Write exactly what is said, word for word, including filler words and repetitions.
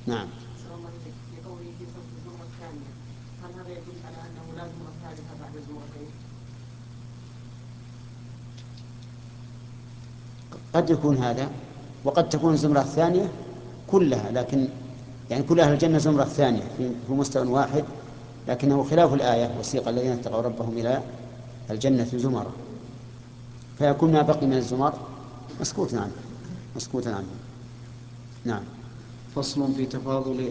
نعم. أحسن الله إليك. في قوله في صف الزمرة الثانية، هل هذا يدل على أنه لا زمرة ثالثة بعد الزمرتين؟ قد يكون هذا، وقد تكون الزمرة الثانية كلها، لكن يعني كل أهل الجنة زمرة ثانية في مستوى واحد، لكنه خلاف الآية وسيق الذين اتقوا ربهم إلى الجنة زمرا، فيكون ما بقي من الزمر مسكوتا عنه مسكوتا عنه. نعم. فصل في تفاضل